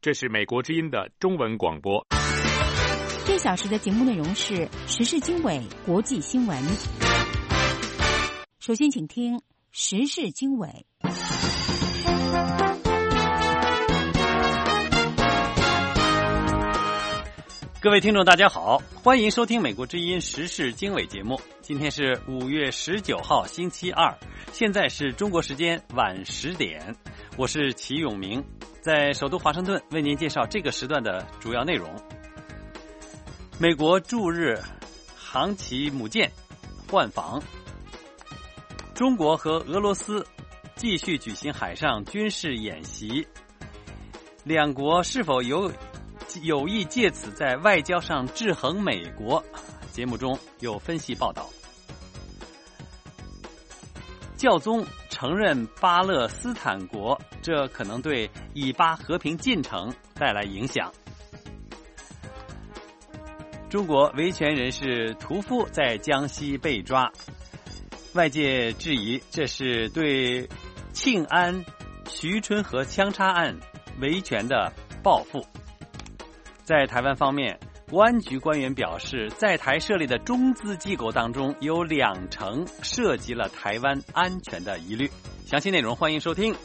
这是美国之音的中文广播。 这小时的节目内容是时事经纬、国际新闻。首先请听时事经纬。 各位听众大家好，欢迎收听美国之音时事经纬节目。今天是5月19号星期二，现在是中国时间晚10点，我是齐永明，在首都华盛顿为您介绍这个时段的主要内容。美国驻日航旗母舰换防，中国和俄罗斯继续举行海上军事演习，两国是否有意借此在外交上制衡美国？节目中有分析报道。教宗承认巴勒斯坦国，这可能对以巴和平进程带来影响。中国维权人士屠夫在江西被抓，外界质疑这是对庆安、徐春河枪杀案维权的报复。在台湾方面，国安局官员表示，在台设立的中资机构当中，有20%涉及了台湾安全的疑虑。详细内容欢迎收听。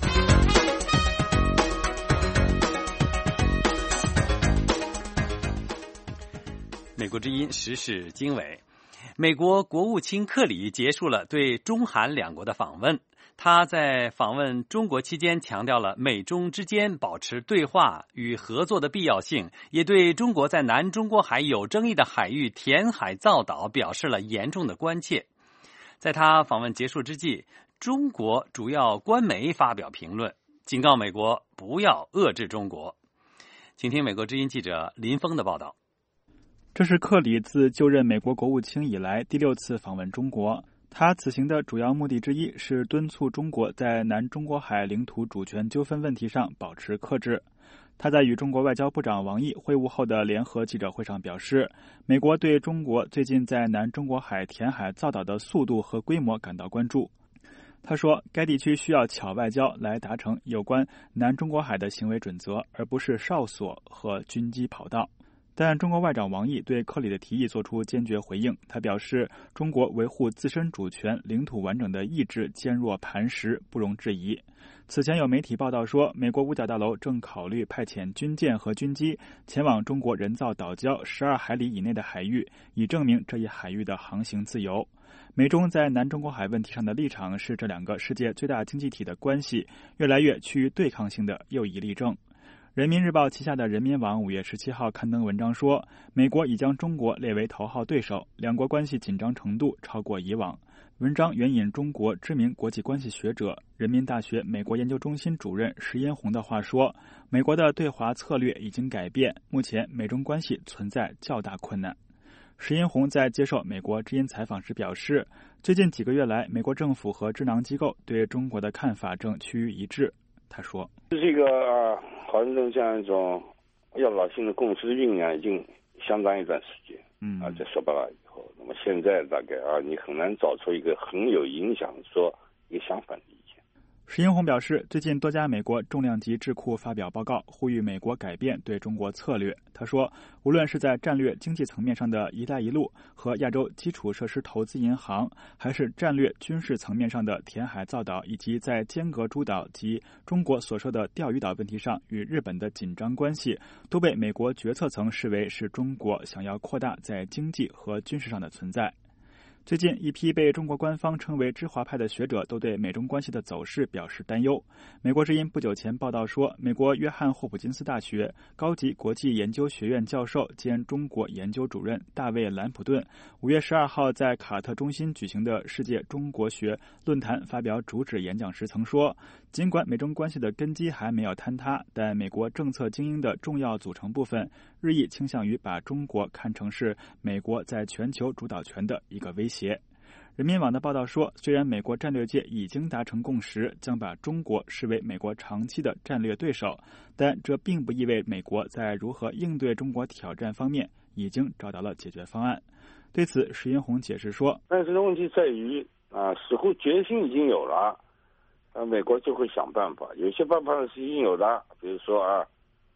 美国之音时事经纬。美国国务卿克里结束了对中韩两国的访问。他在访问中国期间强调了美中之间保持对话与合作的必要性，也对中国在南中国海有争议的海域填海造岛表示了严重的关切。在他访问结束之际，中国主要官媒发表评论，警告美国不要遏制中国。请听美国之音记者林峰的报道。 这是克里自就任美国国务卿以来第6次访问中国。他此行的主要目的之一是敦促中国在南中国海领土主权纠纷问题上保持克制。他在与中国外交部长王毅会晤后的联合记者会上表示，美国对中国最近在南中国海填海造岛的速度和规模感到关注。他说，该地区需要巧外交来达成有关南中国海的行为准则，而不是哨所和军机跑道。但中国外长王毅对克里的提议作出坚决回应，他表示，中国维护自身主权、领土完整的意志坚若磐石，不容置疑。此前有媒体报道说，美国五角大楼正考虑派遣军舰和军机前往中国人造岛礁12海里以内的海域，以证明这一海域的航行自由。美中在南中国海问题上的立场是这两个世界最大经济体的关系越来越趋于对抗性的又一例证。人民日报旗下的人民网5月17号刊登文章说，美国已将中国列为头号对手，两国关系紧张程度超过以往。文章援引中国知名国际关系学者、人民大学美国研究中心主任石英红的话说，美国的对华策略已经改变，目前美中关系存在较大困难。石英红在接受美国之音采访时表示，最近几个月来，美国政府和智囊机构对中国的看法正趋于一致。他说， 这个好像这样一种要老性的共识的酝酿已经相当一段时间，在18了以后，那么现在大概你很难找出一个很有影响说一个相反的意见。 石英红表示，最近多家美国重量级智库发表报告，呼吁美国改变对中国策略。他说，无论是在战略经济层面上的一带一路和亚洲基础设施投资银行，还是战略军事层面上的填海造岛，以及在尖阁诸岛及中国所说的钓鱼岛问题上与日本的紧张关系，都被美国决策层视为是中国想要扩大在经济和军事上的存在。最近，一批被中国官方称为知华派的学者都对美中关系的走势表示担忧。美国之音不久前报道说，美国约翰霍普金斯大学高级国际研究学院教授兼中国研究主任大卫·兰普顿5月12号在卡特中心举行的世界中国学论坛发表主旨演讲时曾说，尽管美中关系的根基还没有坍塌，但美国政策精英的重要组成部分日益倾向于把中国看成是美国在全球主导权的一个威胁。人民网的报道说，虽然美国战略界已经达成共识，将把中国视为美国长期的战略对手，但这并不意味美国在如何应对中国挑战方面已经找到了解决方案。对此，石英红解释说， 但是问题在于似乎决心已经有了，美国就会想办法，有些办法是已经有的，比如说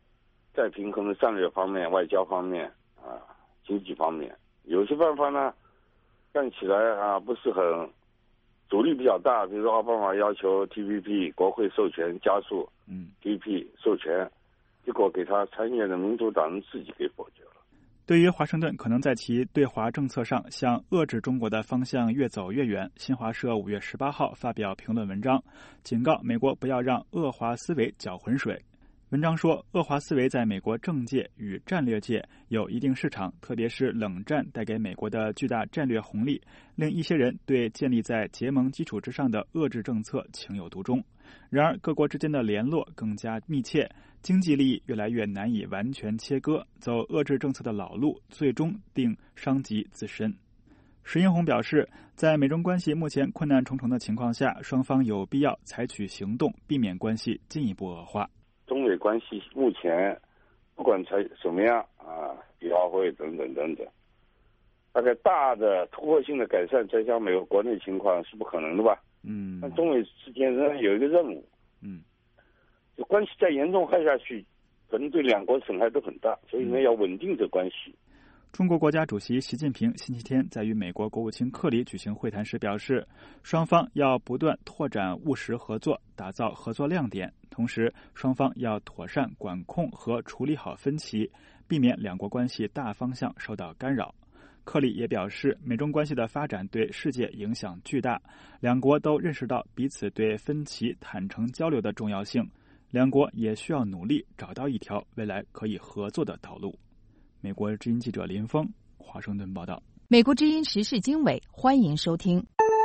再平衡的战略方面、外交方面啊、经济方面，有些办法呢看起来啊不是很阻力比较大，比如说奥巴马要求 TPP 国会授权加速，TPP 授权，结果给他参议院的民主党人自己给否决了。 对于华盛顿可能在其对华政策上向遏制中国的方向越走越远，新华社5月18号发表评论文章，警告美国不要让恶华思维搅浑水。文章说，恶华思维在美国政界与战略界有一定市场，特别是冷战带给美国的巨大战略红利，令一些人对建立在结盟基础之上的遏制政策情有独钟。然而，各国之间的联络更加密切，经济利益越来越难以完全切割，走遏制政策的老路，最终定伤及自身。石英红表示，在美中关系目前困难重重的情况下，双方有必要采取行动，避免关系进一步恶化。 中美关系目前不管怎么样啊，比奥会等等等等，大概大的突破性的改善，再加美国国内情况是不可能的吧？但中美之间仍然有一个任务，就关系再严重害下去，可能对两国损害都很大，所以呢要稳定这关系。 中国国家主席习近平星期天在与美国国务卿克里举行会谈时表示，双方要不断拓展务实合作，打造合作亮点，同时双方要妥善管控和处理好分歧，避免两国关系大方向受到干扰。克里也表示，美中关系的发展对世界影响巨大，两国都认识到彼此对分歧坦诚交流的重要性，两国也需要努力找到一条未来可以合作的道路。美国之音记者林峰，华盛顿报道。 美国之音时事经纬，欢迎收听。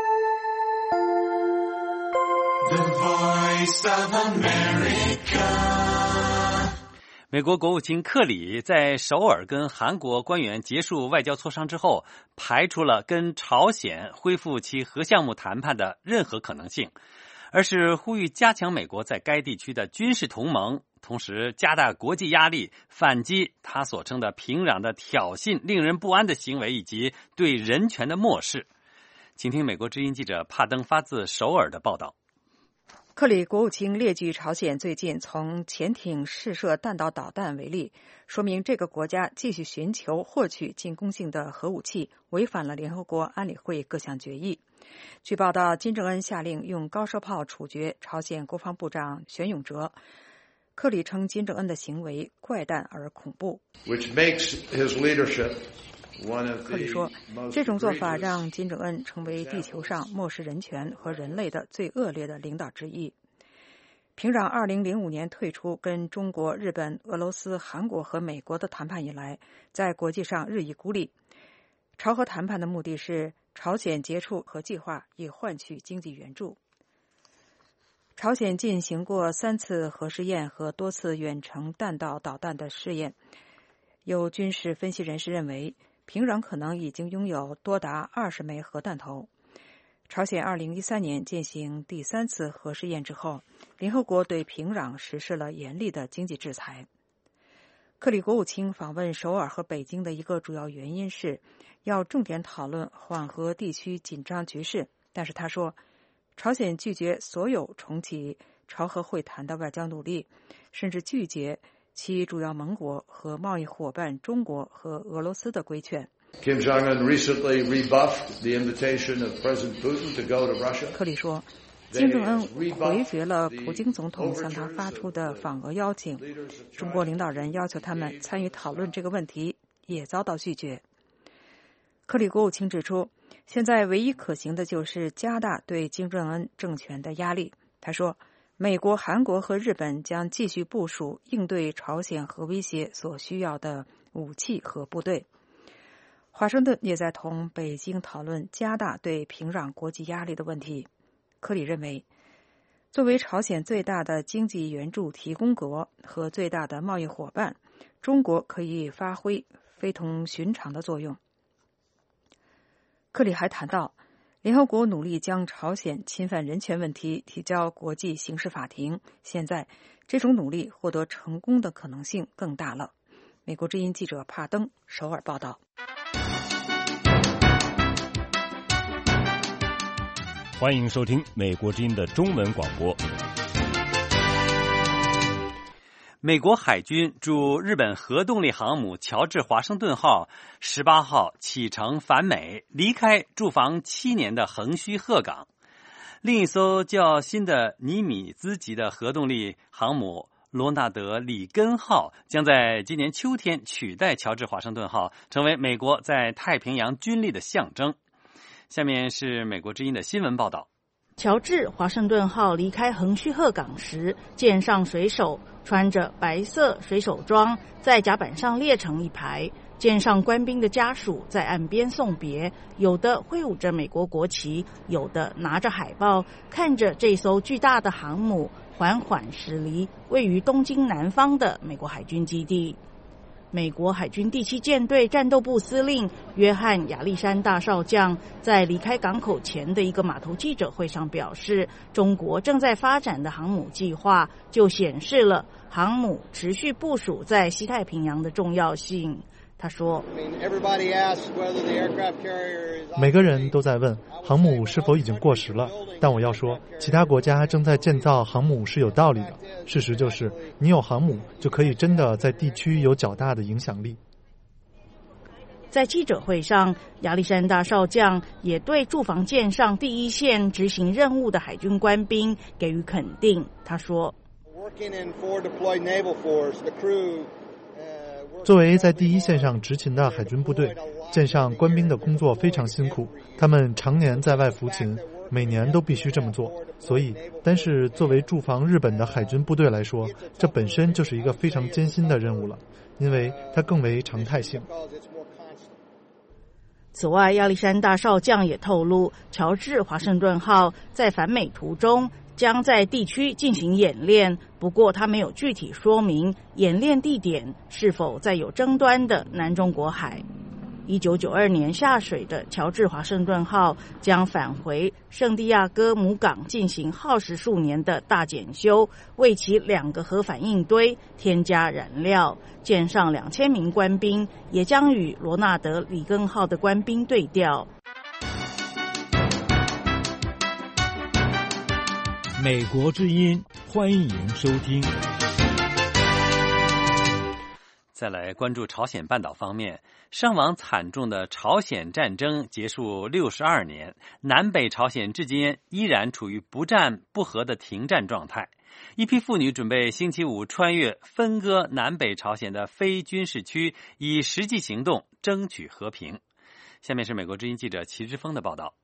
The Voice of America。美国国务卿克里在首尔跟韩国官员结束外交磋商之后，排除了跟朝鲜恢复其核项目谈判的任何可能性，而是呼吁加强美国在该地区的军事同盟，同时加大国际压力，反击他所称的平壤的挑衅、令人不安的行为以及对人权的漠视。请听美国之音记者帕登发自首尔的报道。 克里国务卿列举朝鲜最近从潜艇试射弹道导弹为例，说明这个国家继续寻求获取进攻性的核武器，违反了联合国安理会各项决议。据报道，金正恩下令用高射炮处决朝鲜国防部长玄永哲。克里称金正恩的行为怪诞而恐怖。克里说，这种做法让金正恩成为地球上漠视人权和人类的最恶劣的领导之一。平壤2005年退出跟中国、日本、俄罗斯、韩国和美国的谈判以来，在国际上日益孤立。朝核谈判的目的是朝鲜结束核计划，以换取经济援助。朝鲜进行过3次核试验和多次远程弹道导弹的试验。有军事分析人士认为，平壤可能已经拥有多达20枚核弹头。朝鲜2013年进行第3次核试验之后，联合国对平壤实施了严厉的经济制裁。克里国务卿访问首尔和北京的一个主要原因是要重点讨论缓和地区紧张局势，但是他说，朝鲜拒绝所有重启朝核会谈的外交努力，甚至拒绝其主要盟国和贸易伙伴中国和俄罗斯的规劝。 Kim Jong-un recently rebuffed the invitation of President Putin to go to Russia. 克里说，金正恩回绝了普京总统向他发出的访俄邀请，中国领导人要求他们参与讨论这个问题，也遭到拒绝。克里国务卿指出，现在唯一可行的就是加大对金正恩政权的压力。他说，美国、韩国和日本将继续部署应对朝鲜核威胁所需要的武器和部队。华盛顿也在同北京讨论加大对平壤国际压力的问题。克里认为，作为朝鲜最大的经济援助提供国和最大的贸易伙伴，中国可以发挥非同寻常的作用。克里还谈到，联合国努力将朝鲜侵犯人权问题提交国际刑事法庭，现在这种努力获得成功的可能性更大了。美国之音记者帕登首尔报道。 欢迎收听美国之音的中文广播。 美国海军驻日本核动力航母乔治华盛顿号18号启程返美，离开驻防7年的横须贺港。另一艘较新的尼米兹级的核动力航母罗纳德里根号将在今年秋天取代乔治华盛顿号，成为美国在太平洋军力的象征。下面是美国之音的新闻报道。 乔治华盛顿号离开横须贺港时，舰上水手穿着白色水手装，在甲板上列成一排。舰上官兵的家属在岸边送别，有的挥舞着美国国旗，有的拿着海报，看着这艘巨大的航母缓缓驶离位于东京南方的美国海军基地。美国海军第7舰队战斗部司令约翰·亚历山大少将在离开港口前的一个码头记者会上表示，中国正在发展的航母计划就显示了航母持续部署在西太平洋的重要性。他说， 每个人都在问航母是否已经过时了，但我要说，其他国家正在建造航母是有道理的。事实就是，你有航母就可以真的在地区有较大的影响力。 在记者会上，亚历山大少将也对驻防舰上第一线执行任务的海军官兵给予肯定。他说， 作为在第一线上执勤的海军部队，舰上官兵的工作非常辛苦，他们常年在外服勤，每年都必须这么做。所以，单是作为驻防日本的海军部队来说，这本身就是一个非常艰辛的任务了，因为它更为常态性。 此外，亚历山大少将也透露，乔治华盛顿号在返美途中将在地区进行演练，不过他没有具体说明演练地点是否在有争端的南中国海。1992年下水的乔治华盛顿号将返回圣地亚哥母港进行耗时数年的大检修，为其2个核反应堆添加燃料。舰上2000名官兵也将与罗纳德里根号的官兵对调。 美国之音，欢迎收听。 再来关注朝鲜半岛方面，伤亡惨重的朝鲜战争结束62年，南北朝鲜至今依然处于不战不和的停战状态。一批妇女准备星期五穿越分割南北朝鲜的非军事区，以实际行动争取和平。下面是美国之音记者齐之峰的报道。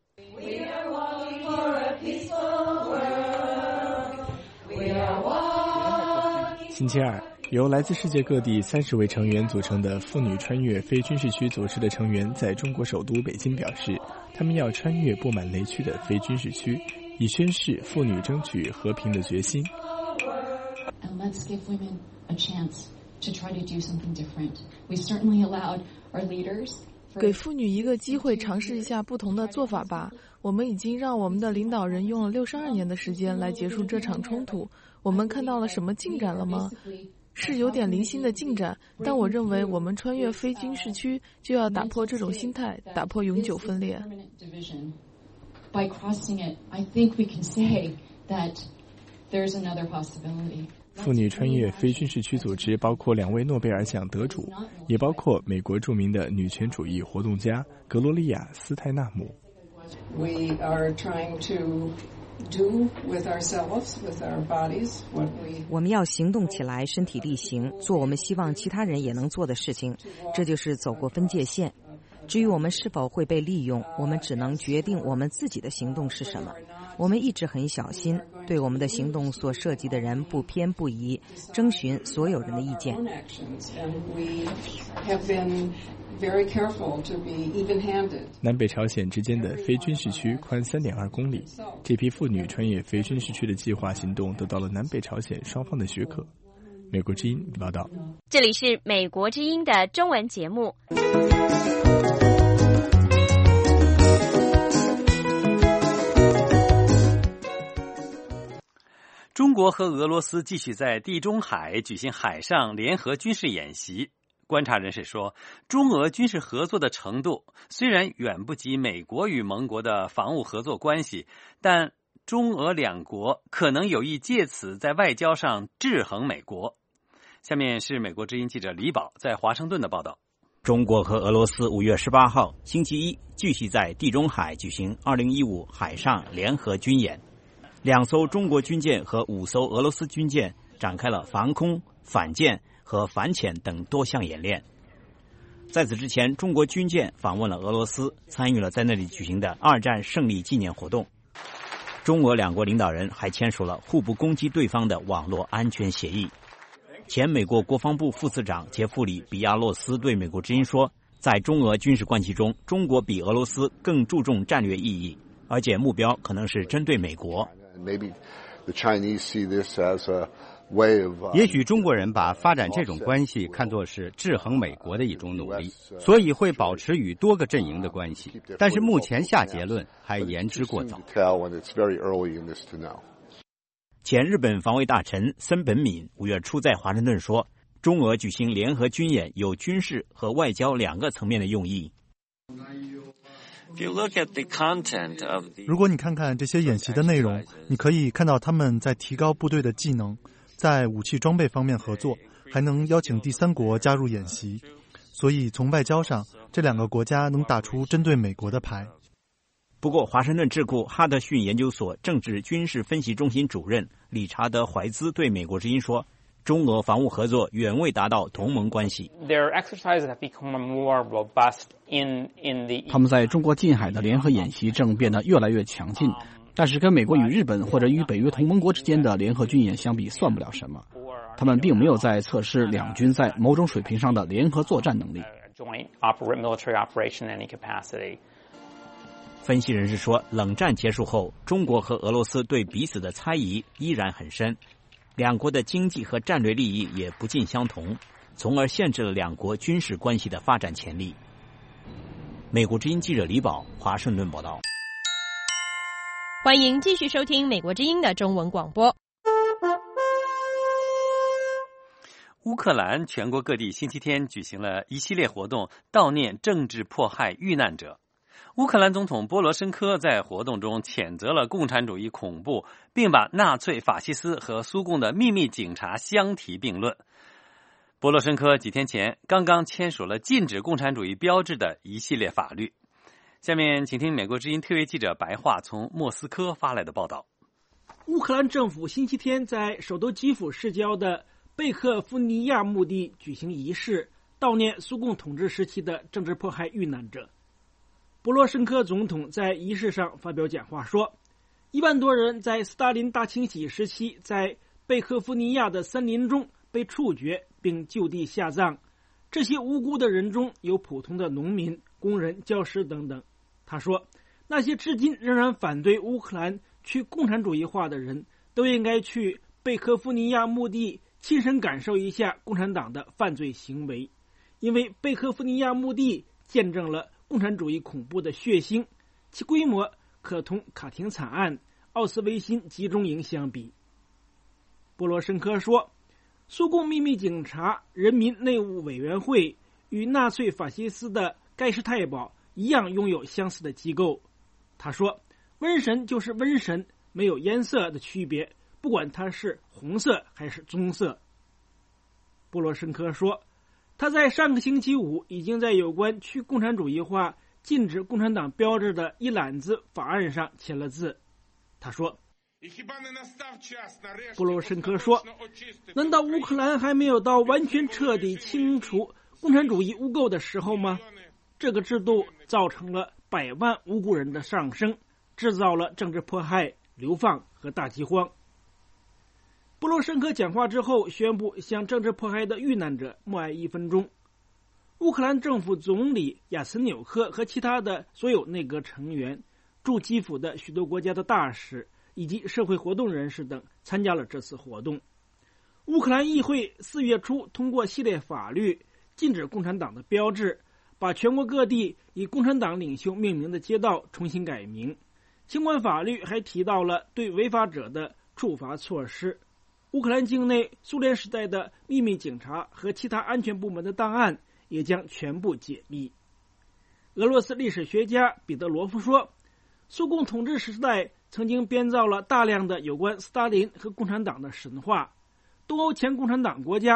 星期二，由来自世界各地30位成员组成的妇女穿越非军事区组织的成员在中国首都北京表示，他们要穿越布满雷区的非军事区，以宣示妇女争取和平的决心。 And let's give women a chance to try to do something different. We certainly allowed our leaders 给妇女一个机会尝试一下不同的做法吧。我们已经让我们的领导人用了62年的时间来结束这场冲突。我们看到了什么进展了吗？是有点零星的进展，但我认为我们穿越非军事区就要打破这种心态，打破永久分裂。 By crossing it, I think we can say that there's another possibility. 妇女穿越非军事区组织包括2位诺贝尔奖得主，也包括美国著名的女权主义活动家格罗利亚·斯泰纳姆。 We are trying to do with ourselves, with our bodies, what we... 我们要行动起来，身体力行，做我们希望其他人也能做的事情，这就是走过分界线。至于我们是否会被利用，我们只能决定我们自己的行动是什么。我们一直很小心，对我们的行动所涉及的人不偏不倚，征询所有人的意见。 南北朝鲜之间的非军事区宽3.2公里，这批妇女穿越非军事区的计划行动得到了南北朝鲜双方的许可。美国之音报道。 这里是美国之音的中文节目。 中国和俄罗斯继续在地中海举行海上联合军事演习。观察人士说，中俄军事合作的程度虽然远不及美国与盟国的防务合作关系，但中俄2国可能有意借此在外交上制衡美国。 下面是美国之音记者李宝在华盛顿的报道。 中国和俄罗斯5月18号星期一继续在地中海举行2015海上联合军演，2艘中国军舰和5艘俄罗斯军舰展开了防空、反舰和反潜等多项演练。在此之前，中国军舰访问了俄罗斯，参与了在那里举行的2战胜利纪念活动。中俄2国领导人还签署了互不攻击对方的网络安全协议。前美国国防部副次长杰弗里·比亚洛斯对美国之音说，在中俄军事关系中，中国比俄罗斯更注重战略意义，而且目标可能是针对美国。 也许中国人把发展这种关系看作是制衡美国的一种努力，所以会保持与多个阵营的关系，但是目前下结论还言之过早。 前日本防卫大臣森本敏5月初在华盛顿说，中俄举行联合军演有军事和外交2个层面的用意。 如果你看看这些演习的内容，你可以看到他们在提高部队的技能，在武器装备方面合作，还能邀请第三国加入演习。所以从外交上，这2个国家能打出针对美国的牌。 不过，华盛顿智库哈德逊研究所政治军事分析中心主任理查德·怀兹对美国之音说，中俄防务合作远未达到同盟关系。 他们在中国近海的联合演习正变得越来越强劲，但是跟美国与日本或者与北约同盟国之间的联合军演相比，算不了什么。他们并没有在测试两军在某种水平上的联合作战能力。 分析人士说，冷战结束后，中国和俄罗斯对彼此的猜疑依然很深，2国的经济和战略利益也不尽相同，从而限制了2国军事关系的发展潜力。美国之音记者李宝，华盛顿报道。 欢迎继续收听美国之音的中文广播。 乌克兰全国各地星期天举行了一系列活动，悼念政治迫害遇难者。乌克兰总统波罗申科在活动中谴责了共产主义恐怖，并把纳粹法西斯和苏共的秘密警察相提并论。波罗申科几天前刚刚签署了禁止共产主义标志的一系列法律。下面请听美国之音特约记者白桦从莫斯科发来的报道。 乌克兰政府星期天在首都基辅市郊的贝克夫尼亚墓地举行仪式，悼念苏共统治时期的政治迫害遇难者。波罗申科总统在仪式上发表讲话说，1万多人在斯大林大清洗时期在贝克夫尼亚的森林中被处决并就地下葬，这些无辜的人中有普通的农民、工人、教师等等。他说，那些至今仍然反对乌克兰去共产主义化的人都应该去贝克夫尼亚墓地亲身感受一下共产党的犯罪行为，因为贝克夫尼亚墓地见证了共产主义恐怖的血腥，其规模可同卡廷惨案、奥斯维辛集中营相比。波罗申科说，苏共秘密警察人民内务委员会与纳粹法西斯的盖世太保一样拥有相似的机构。他说，瘟神就是瘟神，没有颜色的区别，不管它是红色还是棕色。波罗申科说，他在上个星期五已经在有关去共产主义化、禁止共产党标志的一揽子法案上签了字。他说，波罗申科说，难道乌克兰还没有到完全彻底清除共产主义污垢的时候吗？这个制度造成了100万无辜人的丧生，制造了政治迫害、流放和大饥荒。波罗申科讲话之后宣布向政治迫害的遇难者默哀1分钟。乌克兰政府总理亚茨纽克和其他的所有内阁成员、驻基辅的许多国家的大使以及社会活动人士等参加了这次活动。乌克兰议会4月初通过系列法律，禁止共产党的标志，把全国各地以共产党领袖命名的街道重新改名。相关法律还提到了对违法者的处罚措施。乌克兰境内苏联时代的秘密警察和其他安全部门的档案也将全部解密。俄罗斯历史学家彼得罗夫说，苏共统治时代曾经编造了大量的有关斯大林和共产党的神话。东欧前共产党国家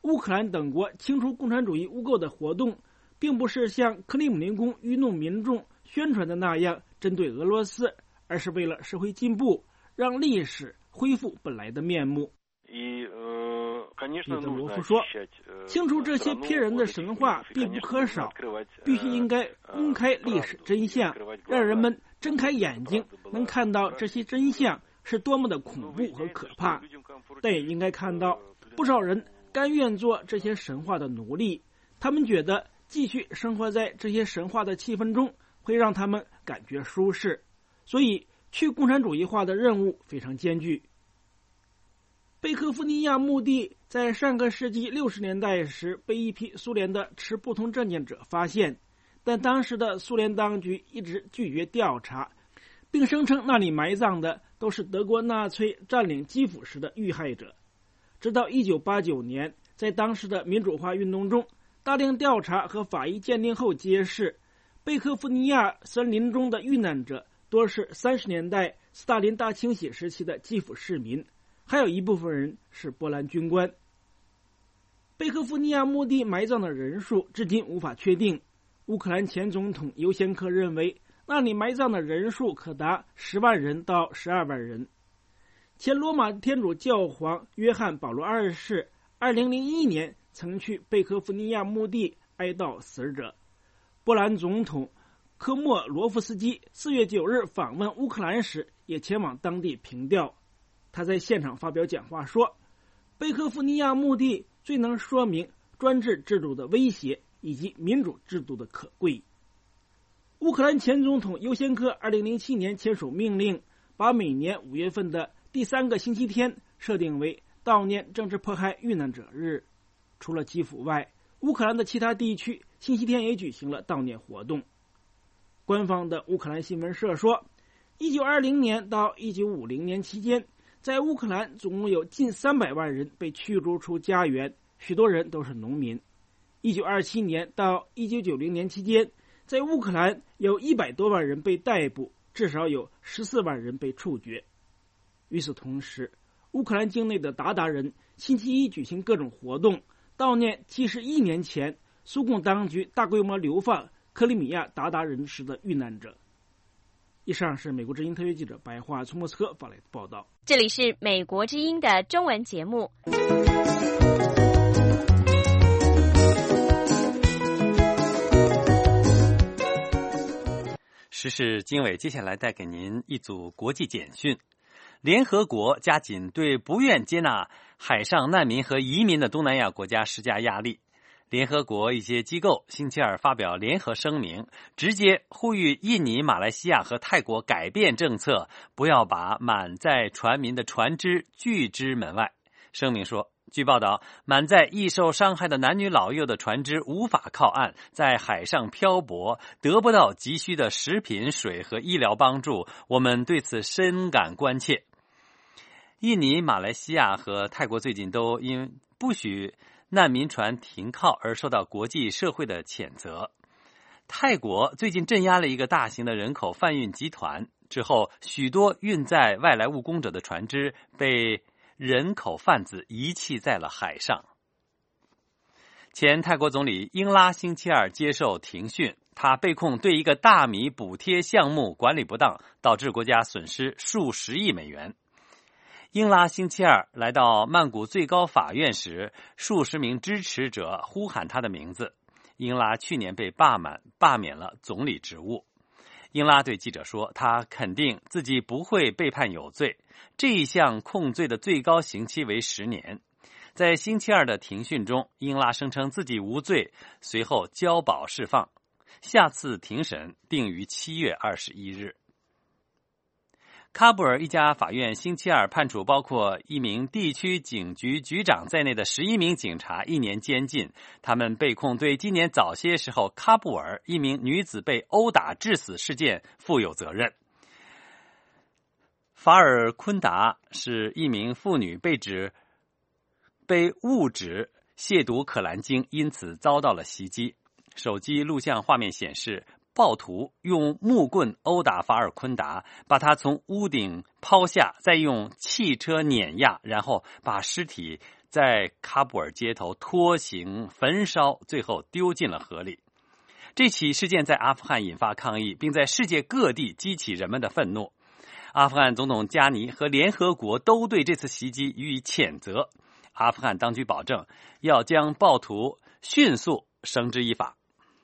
乌克兰等国清除共产主义污垢的活动，并不是像克里姆林宫愚弄民众宣传的那样针对俄罗斯，而是为了社会进步，让历史恢复本来的面目。彼得罗夫说，清除这些骗人的神话必不可少，必须应该公开历史真相，让人们睁开眼睛，能看到这些真相是多么的恐怖和可怕。但也应该看到，不少人甘愿做这些神话的奴隶，他们觉得继续生活在这些神话的气氛中会让他们感觉舒适，所以去共产主义化的任务非常艰巨。贝克夫尼亚墓地在上个世纪60年代时被一批苏联的持不同政见者发现，但当时的苏联当局一直拒绝调查，并声称那里埋葬的都是德国纳粹占领基辅时的遇害者。直到1989年，在当时的民主化运动中，大量调查和法医鉴定后揭示，贝克夫尼亚森林中的遇难者多是30年代斯大林大清洗时期的基辅市民，还有一部分人是波兰军官。贝克夫尼亚墓地埋葬的人数至今无法确定，乌克兰前总统尤先科认为那里埋葬的人数可达10万人到12万人。前罗马天主教皇约翰保罗2世2001年曾去贝克夫尼亚墓地哀悼死者。波兰总统科莫罗夫斯基4月9日访问乌克兰时也前往当地凭吊。他在现场发表讲话说，贝克夫尼亚墓地最能说明专制制度的威胁以及民主制度的可贵。乌克兰前总统尤先科2007年签署命令，把每年5月份的第3个星期天设定为悼念政治迫害遇难者日。除了基辅外，乌克兰的其他地区星期天也举行了悼念活动。官方的乌克兰新闻社说，1920年到1950年期间，在乌克兰总共有近300万人被驱逐出家园，许多人都是农民。1927年到1990年期间，在乌克兰有100多万人被逮捕，至少有14万人被处决。与此同时，乌克兰境内的鞑靼人星期一举行各种活动，悼念71年前苏共当局大规模流放克里米亚鞑靼人时的遇难者。以上是美国之音特约记者白桦从莫斯科发来的报道。 这里是美国之音的中文节目。 时事经纬接下来带给您一组国际简讯。联合国加紧对不愿接纳海上难民和移民的东南亚国家施加压力。联合国一些机构星期二发表联合声明，直接呼吁印尼、马来西亚和泰国改变政策，不要把满载船民的船只拒之门外。声明说，据报道，满载易受伤害的男女老幼的船只无法靠岸，在海上漂泊，得不到急需的食品、水和医疗帮助，我们对此深感关切。印尼、马来西亚和泰国最近都因不许难民船停靠而受到国际社会的谴责。泰国最近镇压了一个大型的人口贩运集团，之后许多运载外来务工者的船只被人口贩子遗弃在了海上。前泰国总理英拉星期二接受庭讯，他被控对一个大米补贴项目管理不当，导致国家损失数十亿美元。英拉星期二来到曼谷最高法院时，数十名支持者呼喊他的名字。英拉去年被罢免了总理职务。英拉对记者说，他肯定自己不会被判有罪，这一项控罪的最高刑期为10年。在星期二的庭讯中，英拉声称自己无罪，随后交保释放。下次庭审定于7月21日。喀布尔一家法院星期二判处包括一名地区警局局长在内的11名警察1年监禁，他们被控对今年早些时候喀布尔一名女子被殴打致死事件负有责任。法尔昆达是一名妇女被误指亵渎可兰经，因此遭到了袭击。手机录像画面显示， 暴徒用木棍殴打法尔昆达，把他从屋顶抛下，再用汽车碾压，然后把尸体在喀布尔街头拖行焚烧，最后丢进了河里。这起事件在阿富汗引发抗议，并在世界各地激起人们的愤怒。阿富汗总统加尼和联合国都对这次袭击予以谴责。阿富汗当局保证要将暴徒迅速绳之以法。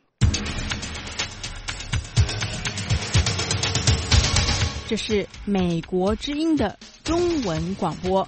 这是美国之音的中文广播。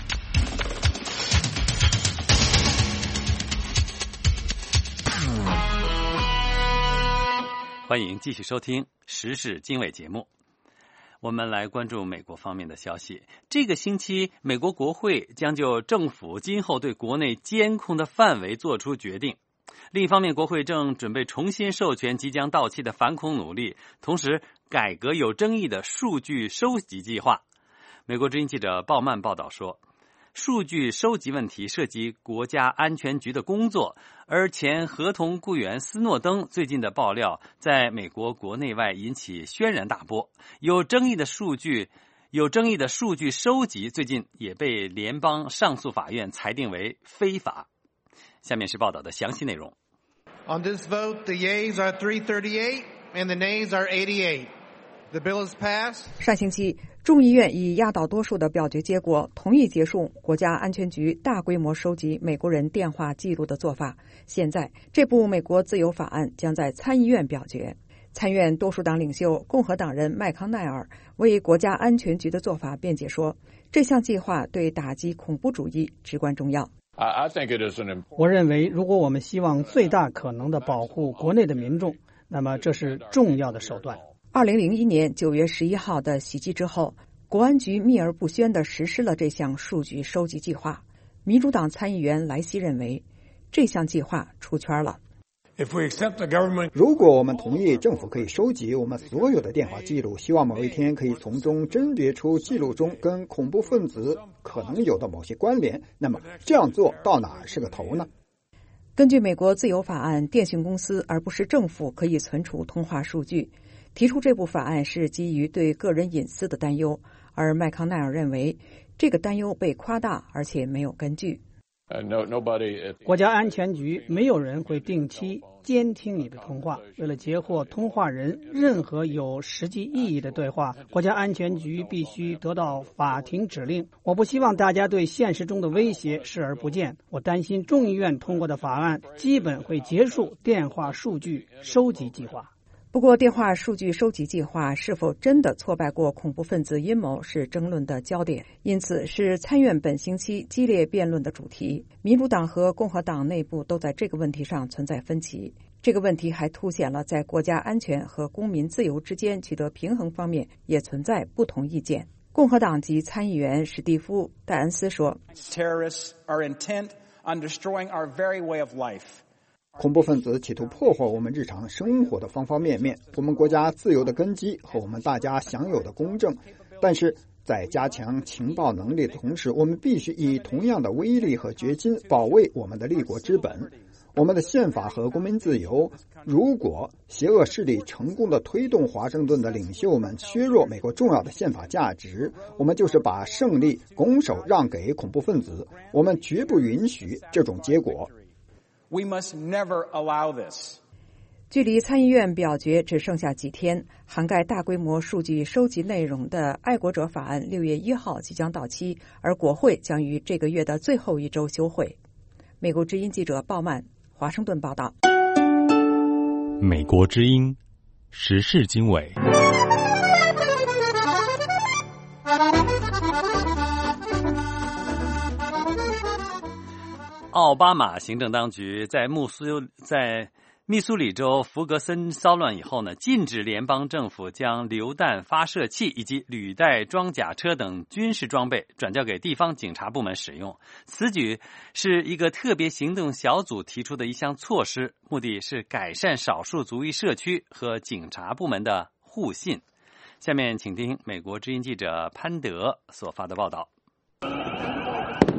欢迎继续收听时事经纬节目。我们来关注美国方面的消息。这个星期，美国国会将就政府今后对国内监控的范围做出决定。另一方面，国会正准备重新授权即将到期的反恐努力，同时改革有争议的数据收集计划。美国之音记者鲍曼报道说，数据收集问题涉及国家安全局的工作，而前合同雇员斯诺登最近的爆料在美国国内外引起轩然大波。有争议的数据收集最近也被联邦上诉法院裁定为非法。下面是报道的详细内容。 On this vote, the yeas are 338 and the nays are 88. The bill is passed. 上星期，众议院以压倒多数的表决结果，同意结束国家安全局大规模收集美国人电话记录的做法。现在，这部美国自由法案将在参议院表决。参院多数党领袖共和党人麦康奈尔为国家安全局的做法辩解说，这项计划对打击恐怖主义至关重要。 我认为，如果我们希望最大可能地保护国内的民众，那么这是重要的手段。 2001年9月11号的袭击之后，国安局秘而不宣地实施了这项数据收集计划。民主党参议员莱西认为，这项计划出圈了。 如果我们同意政府可以收集我们所有的电话记录，希望某一天可以从中甄别出记录中跟恐怖分子可能有的某些关联，那么这样做到哪是个头呢？ 根据美国自由法案，电信公司而不是政府可以存储通话数据。提出这部法案是基于对个人隐私的担忧，而麦康奈尔认为这个担忧被夸大，而且没有根据。 国家安全局没有人会定期监听你的通话，为了截获通话人任何有实际意义的对话，国家安全局必须得到法庭指令。我不希望大家对现实中的威胁视而不见。我担心众议院通过的法案基本会结束电话数据收集计划。 不过，电话数据收集计划是否真的挫败过恐怖分子阴谋是争论的焦点，因此是参院本星期激烈辩论的主题。民主党和共和党内部都在这个问题上存在分歧。这个问题还凸显了在国家安全和公民自由之间取得平衡方面也存在不同意见。共和党籍参议员史蒂夫·戴恩斯说， Terrorists are intent on destroying our very way of life. 恐怖分子企图破坏我们日常生活的方方面面，我们国家自由的根基和我们大家享有的公正。但是在加强情报能力的同时，我们必须以同样的威力和决心保卫我们的立国之本，我们的宪法和公民自由。如果邪恶势力成功地推动华盛顿的领袖们削弱美国重要的宪法价值，我们就是把胜利拱手让给恐怖分子。我们绝不允许这种结果。 We must never allow this. 距离参议院表决只剩下几天，涵盖大规模数据收集内容的爱国者法案6月1号即将到期，而国会将于这个月的最后一周休会。美国之音记者鲍曼，华盛顿报道。 美国之音时事经纬。 奥巴马行政当局在密苏里州弗格森骚乱以后呢，禁止联邦政府将榴弹发射器以及履带装甲车等军事装备转交给地方警察部门使用。此举是一个特别行动小组提出的一项措施，目的是改善少数族裔社区和警察部门的互信。下面请听美国之音记者潘德所发的报道。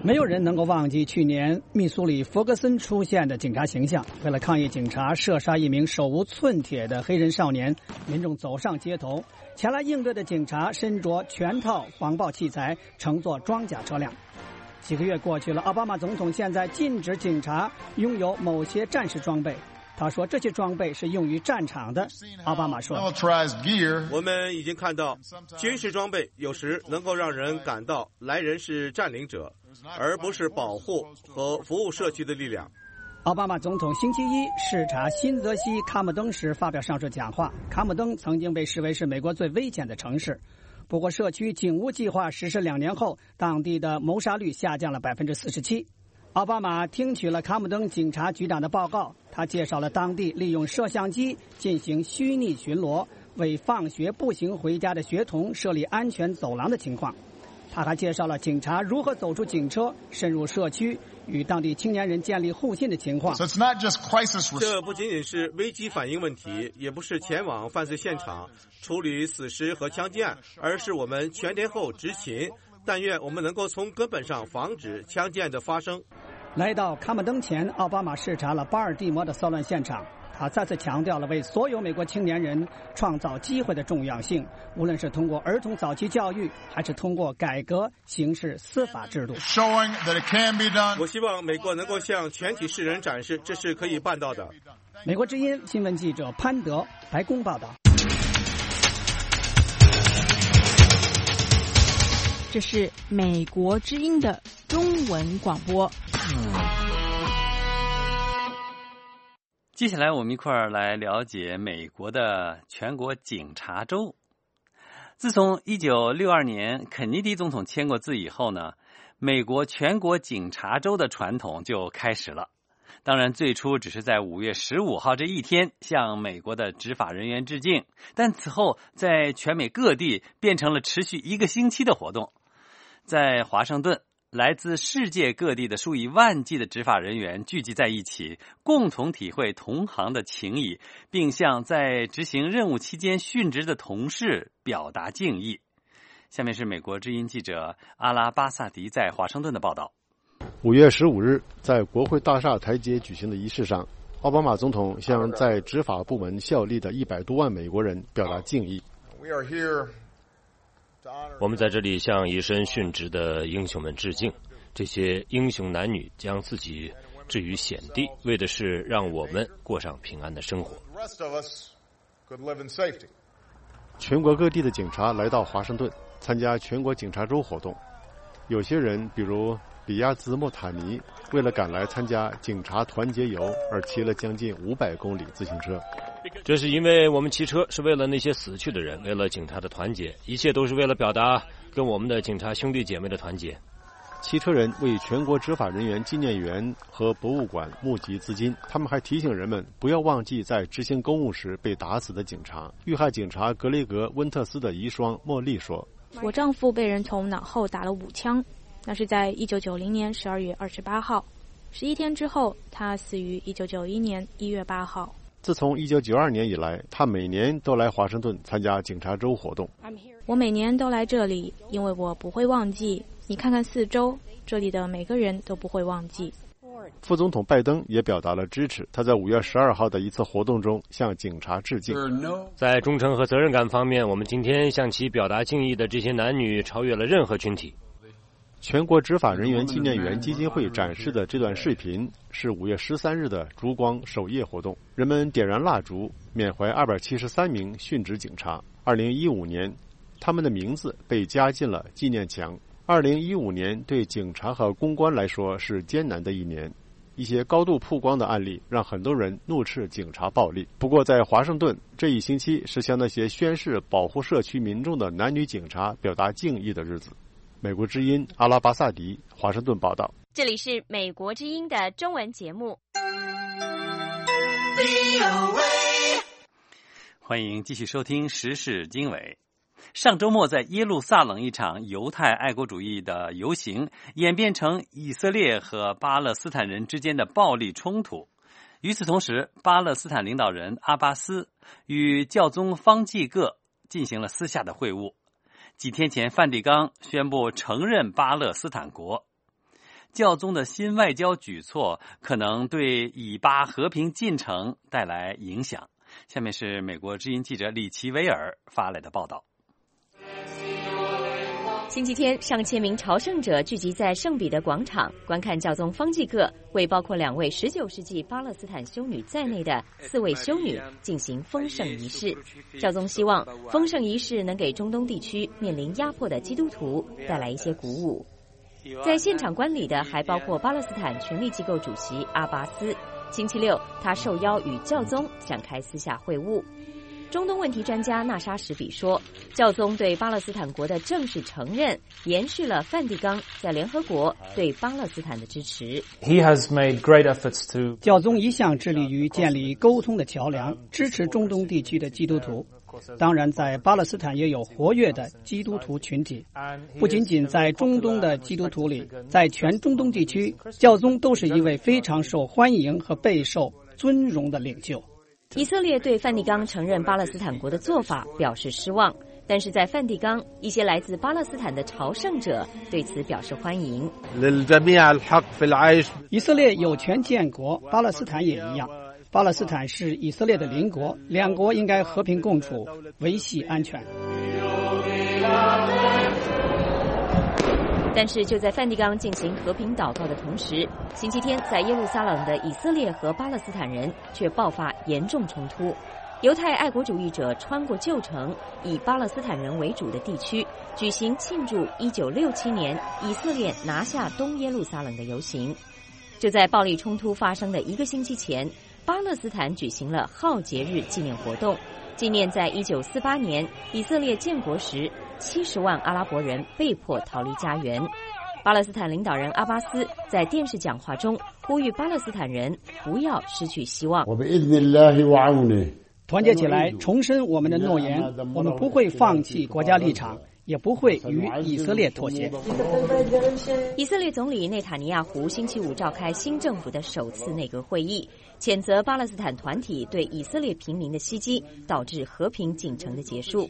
没有人能够忘记去年密苏里弗格森出现的警察形象。为了抗议警察射杀一名手无寸铁的黑人少年，民众走上街头。前来应对的警察身着全套防爆器材，乘坐装甲车辆。几个月过去了，奥巴马总统现在禁止警察拥有某些战时装备。他说这些装备是用于战场的。奥巴马说， 我们已经看到军事装备有时能够让人感到来人是占领者，而不是保护和服务社区的力量。 奥巴马总统星期一视察新泽西卡姆登时发表上述讲话。卡姆登曾经被视为是美国最危险的城市，不过社区警务计划实施2年后，当地的谋杀率下降了47%。奥巴马听取了卡姆登警察局长的报告，他介绍了当地利用摄像机进行虚拟巡逻，为放学步行回家的学童设立安全走廊的情况。他还介绍了警察如何走出警车，深入社区，与当地青年人建立互信的情况。 这不仅仅是危机反应问题，也不是前往犯罪现场处理死尸和枪击案，而是我们全天候执勤。但愿我们能够从根本上防止枪击案的发生。 来到卡姆登前，奥巴马视察了巴尔的摩的骚乱现场。他再次强调了为所有美国青年人创造机会的重要性，无论是通过儿童早期教育，还是通过改革刑事司法制度。 我希望美国能够向全体世人展示这是可以办到的。 美国之音新闻记者潘德，白宫报道。 这是美国之音的中文广播。 接下来我们一块儿来了解美国的全国警察州。自从1962年肯尼迪总统签过字以后呢，美国全国警察州的传统就开始了。当然最初只是在5月15号这一天向美国的执法人员致敬，但此后在全美各地变成了持续1个星期的活动。在华盛顿，来自世界各地的数以万计的执法人员聚集在一起，共同体会同行的情谊，并向在执行任务期间殉职的同事表达敬意。下面是美国之音记者阿拉巴萨迪在华盛顿的报道。 5月15日，在国会大厦台阶举行的仪式上，奥巴马总统向在执法部门效力的100多万美国人表达敬意。 我们在这里向以身殉职的英雄们致敬。这些英雄男女将自己置于险地，为的是让我们过上平安的生活。 全国各地的警察来到华盛顿参加全国警察周活动。有些人，比如里亚兹·莫塔尼，为了赶来参加警察团结游而骑了将近500公里自行车。 这是因为我们骑车是为了那些死去的人，为了警察的团结，一切都是为了表达跟我们的警察兄弟姐妹的团结。 骑车人为全国执法人员纪念园和博物馆募集资金，他们还提醒人们不要忘记在执行公务时被打死的警察。遇害警察格雷格·温特斯的遗孀茉莉说：“ 我丈夫被人从脑后打了5枪，那是在1990年12月28号。11天之后，他死于1991年1月8号。” 自从1992年以来，他每年都来华盛顿参加警察周活动。 我每年都来这里，因为我不会忘记。你看看四周，这里的每个人都不会忘记。 副总统拜登也表达了支持，他在5月12号的一次活动中向警察致敬。 在忠诚和责任感方面，我们今天向其表达敬意的这些男女超越了任何群体。 全国执法人员纪念园基金会展示的这段视频是5月13日的烛光守夜活动，人们点燃蜡烛，缅怀273名殉职警察。2015年，他们的名字被加进了纪念墙。2015年对警察和公关来说是艰难的一年，一些高度曝光的案例让很多人怒斥警察暴力。不过在华盛顿，这一星期是向那些宣誓保护社区民众的男女警察表达敬意的日子。美国之音阿拉巴萨迪，华盛顿报道。 这里是美国之音的中文节目。 欢迎继续收听时事经纬。上周末在耶路撒冷一场犹太爱国主义的游行演变成以色列和巴勒斯坦人之间的暴力冲突。与此同时，巴勒斯坦领导人阿巴斯与教宗方济各进行了私下的会晤。几天前，梵蒂冈宣布承认巴勒斯坦国。 教宗的新外交举措可能对以巴和平进程带来影响。下面是美国之音记者李奇维尔发来的报道。 星期天，上千名朝圣者聚集在圣彼得广场，观看教宗方济各为包括2位19世纪巴勒斯坦修女在内的4位修女进行封圣仪式。教宗希望封圣仪式能给中东地区面临压迫的基督徒带来一些鼓舞。在现场观礼的还包括巴勒斯坦权力机构主席阿巴斯。星期六，他受邀与教宗展开私下会晤。中东问题专家纳沙什比说，教宗对巴勒斯坦国的正式承认延续了梵蒂冈在联合国对巴勒斯坦的支持。 教宗一向致力于建立沟通的桥梁，支持中东地区的基督徒。当然，在巴勒斯坦也有活跃的基督徒群体，不仅仅在中东的基督徒里，在全中东地区，教宗都是一位非常受欢迎和备受尊荣的领袖。 以色列对梵蒂冈承认巴勒斯坦国的做法表示失望，但是在梵蒂冈，一些来自巴勒斯坦的朝圣者对此表示欢迎。 以色列有权建国，巴勒斯坦也一样。巴勒斯坦是以色列的邻国，两国应该和平共处，维系安全。 但是就在梵蒂冈进行和平祷告的同时，星期天在耶路撒冷的以色列和巴勒斯坦人却爆发严重冲突。犹太爱国主义者穿过旧城，以巴勒斯坦人为主的地区举行庆祝1967年以色列拿下东耶路撒冷的游行。就在暴力冲突发生的1个星期前，巴勒斯坦举行了浩节日纪念活动，纪念在1948年以色列建国时70万阿拉伯人被迫逃离家园。巴勒斯坦领导人阿巴斯在电视讲话中呼吁巴勒斯坦人不要失去希望， 团结起来，重申我们的诺言，我们不会放弃国家立场，也不会与以色列妥协。 以色列总理内塔尼亚胡星期五召开新政府的首次内阁会议，谴责巴勒斯坦团体对以色列平民的袭击，导致和平进程的结束。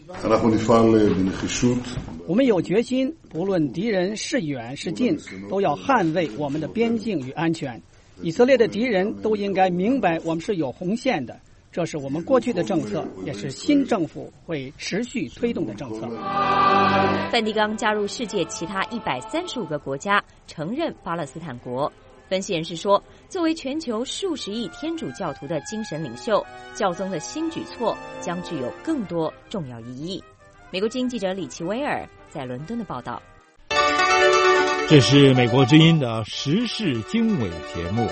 我们有决心，不论敌人是远是近，都要捍卫我们的边境与安全。以色列的敌人都应该明白我们是有红线的，这是我们过去的政策，也是新政府会持续推动的政策。 梵蒂冈加入世界其他135个国家，承认巴勒斯坦国。分析人士说，作为全球数十亿天主教徒的精神领袖，教宗的新举措将具有更多重要意义。美国之音记者李奇威尔在伦敦的报道。 这是美国之音的时事经纬节目。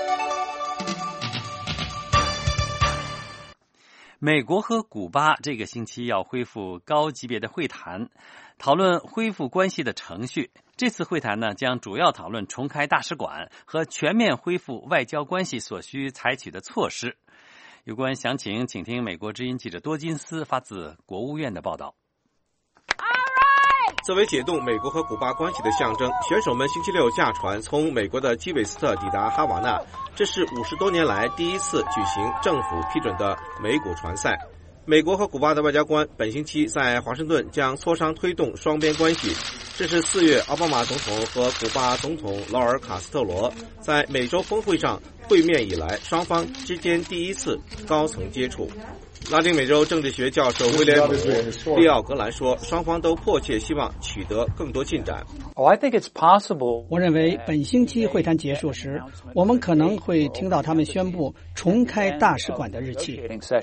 美国和古巴这个星期要恢复高级别的会谈，讨论恢复关系的程序。这次会谈呢，将主要讨论重开大使馆和全面恢复外交关系所需采取的措施。有关详情，请听美国之音记者多金斯发自国务院的报道。 作为解冻美国和古巴关系的象征，选手们星期六驾船从美国的基韦斯特抵达哈瓦那，这是50多年来第一次举行政府批准的美古船赛。美国和古巴的外交官本星期在华盛顿将磋商推动双边关系，这是4月奥巴马总统和古巴总统劳尔·卡斯特罗在美洲峰会上会面以来，双方之间第一次高层接触。拉丁美洲政治学教授威廉姆·利奥格兰说，双方都迫切希望取得更多进展。 我认为本星期会谈结束时，我们可能会听到他们宣布重开大使馆的日期。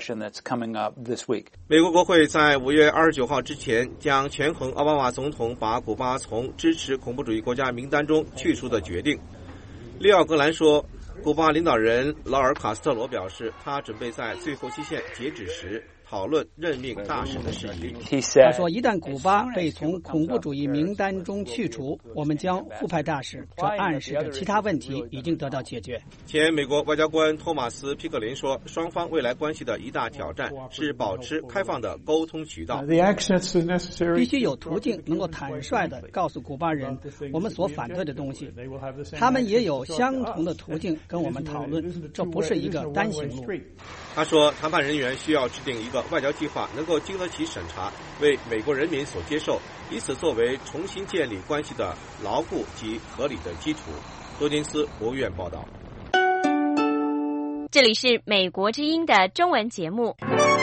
美国国会在5月29号之前将权衡奥巴马总统把古巴从支持恐怖主义国家名单中去除的决定。利奥格兰说，古巴领导人劳尔·卡斯特罗表示，他准备在最后期限截止时讨论任命大使的事宜。 他说，一旦古巴被从恐怖主义名单中去除，我们将复派大使，这暗示着其他问题已经得到解决。 前美国外交官托马斯·皮克林说，双方未来关系的一大挑战是保持开放的沟通渠道， 必须有途径能够坦率地告诉古巴人我们所反对的东西，他们也有相同的途径跟我们讨论，这不是一个单行路。 他说，谈判人员需要制定一个外交计划，能够经得起审查，为美国人民所接受，以此作为重新建立关系的牢固及合理的基础。 多金斯国务院报道。 这里是美国之音的中文节目。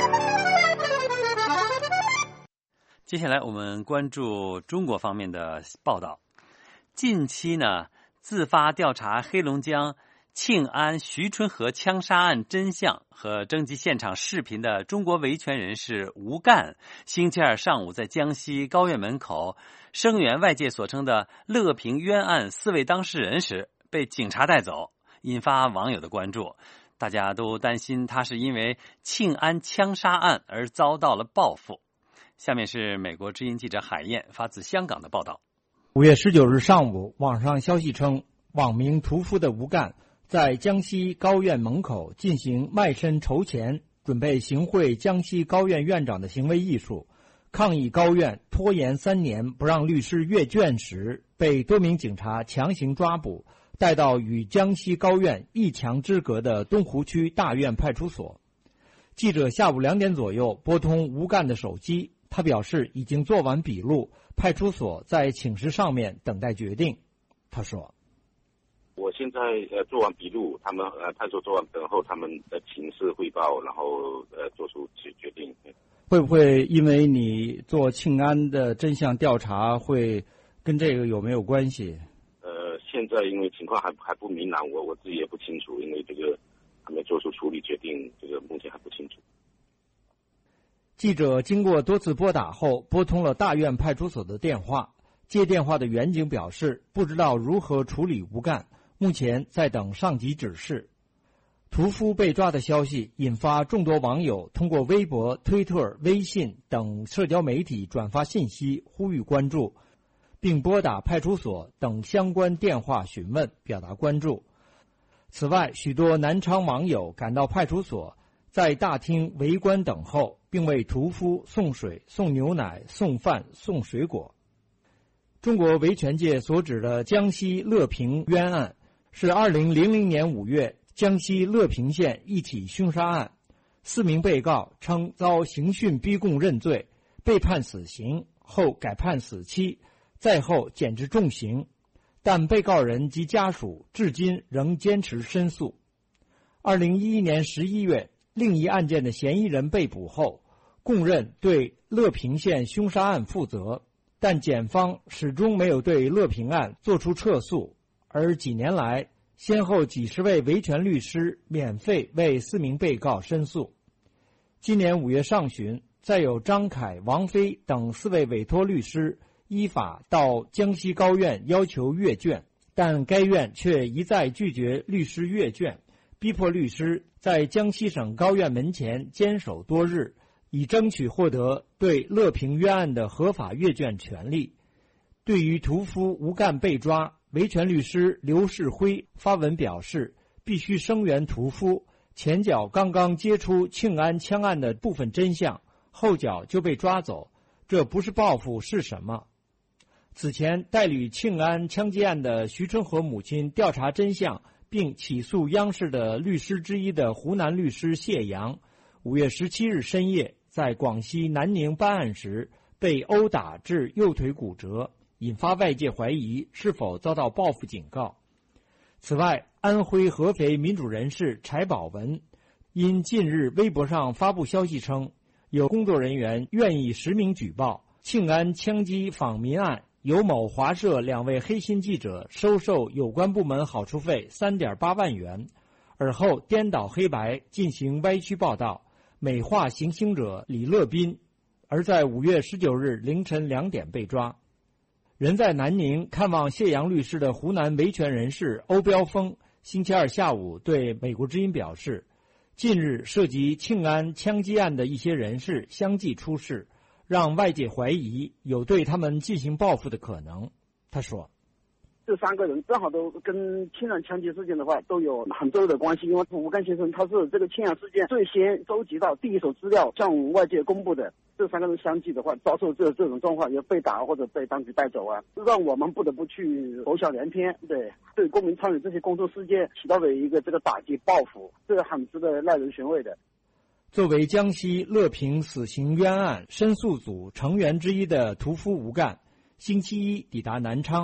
接下来我们关注中国方面的报道。近期呢，自发调查黑龙江庆安徐春河枪杀案真相和征集现场视频的中国维权人士吴干，星期二上午在江西高院门口声援外界所称的乐平冤案4位当事人时被警察带走，引发网友的关注。大家都担心他是因为庆安枪杀案而遭到了报复。下面是美国之音记者海燕发自香港的报道。 5月19日上午，网上消息称，网名屠夫的吴干在江西高院门口进行卖身筹钱，准备行贿江西高院院长的行为艺术，抗议高院拖延3年不让律师阅卷时，被多名警察强行抓捕，带到与江西高院一墙之隔的东湖区大院派出所。记者下午2点左右拨通吴干的手机，他表示已经做完笔录，派出所在请示上面等待决定。他说：“ 我现在做完笔录，他们派出所做完，等候他们的请示汇报，然后做出决定。” 会不会因为你做庆安的真相调查，会跟这个有没有关系？ 现在因为情况还不明朗，我自己也不清楚，因为这个还没做出处理决定，这个目前还不清楚。 记者经过多次拨打后，拨通了大院派出所的电话。接电话的员警表示，不知道如何处理吴干，目前在等上级指示。屠夫被抓的消息引发众多网友通过微博、推特、微信等社交媒体转发信息，呼吁关注，并拨打派出所等相关电话询问，表达关注。此外，许多南昌网友赶到派出所，在大厅围观等候，并为屠夫送水、送牛奶、送饭、送水果。中国维权界所指的江西乐平冤案，是2000年5月江西乐平县一起凶杀案，4名被告称遭刑讯逼供认罪，被判死刑，后改判死期，再后减至重刑，但被告人及家属至今仍坚持申诉。2011年11月，另一案件的嫌疑人被捕后，供认对乐平县凶杀案负责，但检方始终没有对乐平案作出撤诉，而几年来，先后几十位维权律师免费为4名被告申诉。今年5月上旬，再有张凯、王飞等4位委托律师依法到江西高院要求阅卷，但该院却一再拒绝律师阅卷，逼迫律师在江西省高院门前坚守多日，以争取获得对乐平冤案的合法阅卷权利。对于屠夫吴干被抓，维权律师刘世辉发文表示，必须声援屠夫，前脚刚刚揭出庆安枪案的部分真相，后脚就被抓走，这不是报复是什么？此前代理庆安枪击案的徐春河母亲调查真相并起诉央视的律师之一的湖南律师谢阳，5月17日深夜在广西南宁办案时被殴打致右腿骨折，引发外界怀疑是否遭到报复警告。此外，安徽合肥民主人士柴宝文因近日微博上发布消息称，有工作人员愿意实名举报庆安枪击访民案由某华社2位黑心记者收受有关部门好处费 3.8 万元，而后颠倒黑白进行歪曲报道，美化行凶者李乐斌，而在5月19日凌晨2点被抓。人在南宁看望谢阳律师的湖南维权人士欧彪峰星期二下午对美国之音表示，近日涉及庆安枪击案的一些人士相继出事，让外界怀疑有对他们进行报复的可能。他说， 这3个人正好都跟庆安枪击事件的话都有很重要的关系，因为吴干先生他是这个庆安事件最先收集到第一手资料向外界公布的，这3个人相继的话遭受这种状况，也被打或者被当局带走啊，让我们不得不去浮想联翩，对公民参与这些公众事件起到了一个这个打击报复，这个很值得耐人寻味的。 作为江西乐平死刑冤案申诉组成员之一的屠夫吴干，星期一抵达南昌，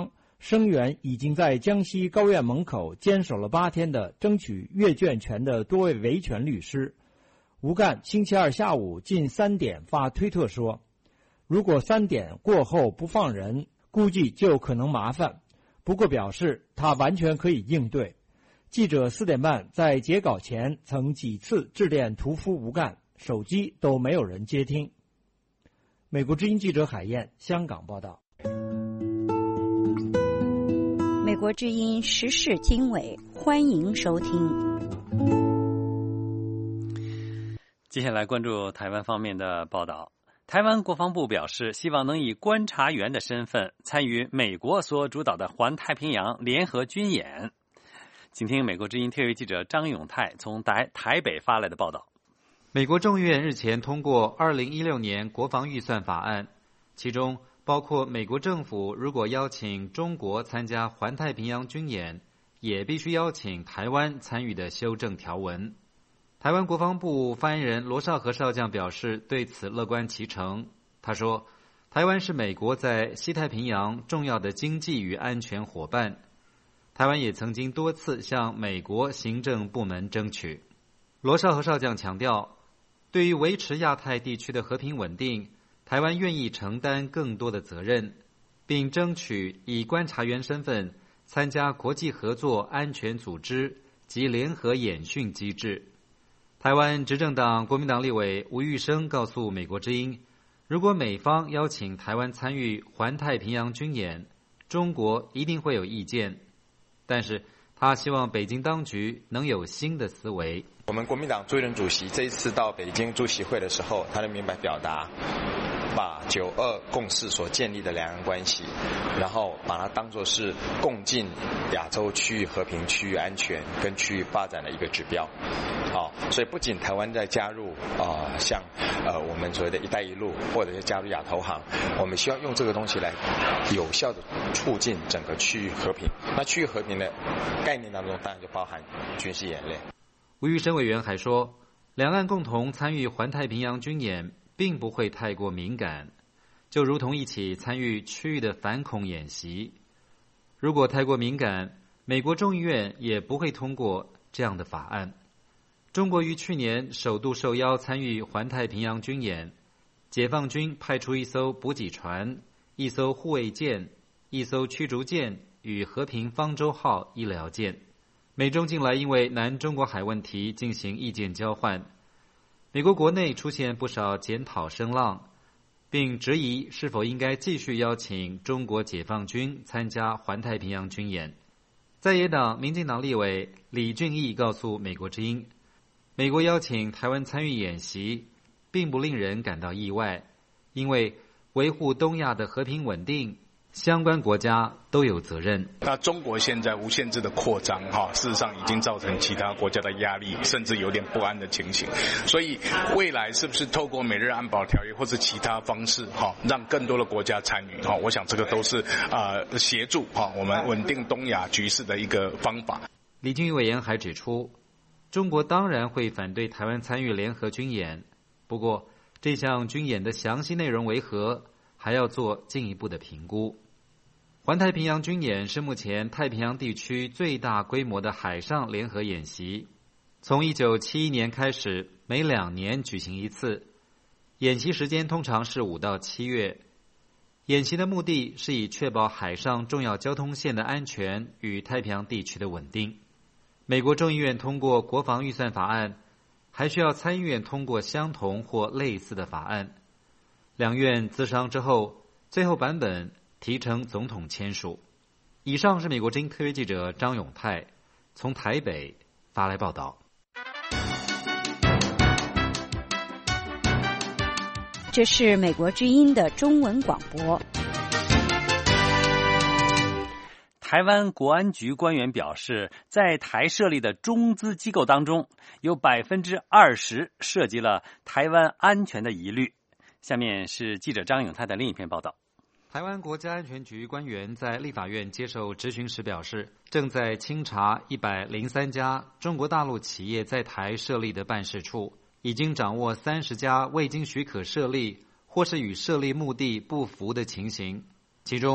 声援已经在江西高院门口坚守了8天的争取阅卷权的多位维权律师。吴干星期二下午近3点发推特说，如果3点过后不放人，估计就可能麻烦，不过表示他完全可以应对。记者4点半在截稿前曾几次致电屠夫吴干，手机都没有人接听。美国之音记者海燕香港报道。 美国之音时事经纬，欢迎收听。 接下来关注台湾方面的报道。台湾国防部表示，希望能以观察员的身份参与美国所主导的环太平洋联合军演。请听美国之音特约记者张永泰从台北发来的报道。 美国众议院日前通过2016年国防预算法案，其中包括美国政府如果邀请中国参加环太平洋军演，也必须邀请台湾参与的修正条文。台湾国防部发言人罗绍和少将表示对此乐观其成。他说，台湾是美国在西太平洋重要的经济与安全伙伴，台湾也曾经多次向美国行政部门争取。罗绍和少将强调，对于维持亚太地区的和平稳定，台湾愿意承担更多的责任，并争取以观察员身份参加国际合作安全组织及联合演训机制。台湾执政党国民党立委吴玉生告诉美国之音，如果美方邀请台湾参与环太平洋军演，中国一定会有意见，但是他希望北京当局能有新的思维。 我们国民党朱立伦主席这一次到北京出席会的时候，他就明白表达，把9·2共识所建立的两岸关系，然后把它当作是共进亚洲区域和平、区域安全跟区域发展的一个指标。所以不仅台湾在加入像我们所谓的一带一路，或者是加入亚投行，我们希望用这个东西来有效的促进整个区域和平。那区域和平的概念当中，当然就包含军事演练。 吴玉生委员还说，两岸共同参与环太平洋军演并不会太过敏感，就如同一起参与区域的反恐演习。如果太过敏感，美国众议院也不会通过这样的法案。中国于去年首度受邀参与环太平洋军演，解放军派出1艘补给船、1艘护卫舰、1艘驱逐舰与和平方舟号医疗舰。美中近来因为南中国海问题进行意见交换，美国国内出现不少检讨声浪，并质疑是否应该继续邀请中国解放军参加环太平洋军演。在野党民进党立委李俊毅告诉美国之音，美国邀请台湾参与演习并不令人感到意外，因为维护东亚的和平稳定，相关国家都有责任。 那中国现在无限制的扩张，事实上已经造成其他国家的压力，甚至有点不安的情形。所以未来是不是透过美日安保条约或是其他方式，让更多的国家参与？我想这个都是协助我们稳定东亚局势的一个方法。 李俊毅委员还指出，中国当然会反对台湾参与联合军演，不过这项军演的详细内容为何，还要做进一步的评估。环太平洋军演是目前太平洋地区最大规模的海上联合演习，从1971年开始，每2年举行一次，演习时间通常是5到7月。演习的目的是以确保海上重要交通线的安全与太平洋地区的稳定。美国众议院通过国防预算法案，还需要参议院通过相同或类似的法案。两院咨商之后，最后版本提呈总统签署。以上是美国之音特约记者张永泰从台北发来报道。 这是美国之音的中文广播。 台湾国安局官员表示，在台设立的中资机构当中，有20%涉及了台湾安全的疑虑。下面是记者张永泰的另一篇报道。 台湾国家安全局官员在立法院接受质询时表示，正在清查103家中国大陆企业在台设立的办事处，已经掌握30家未经许可设立或是与设立目的不符的情形，其中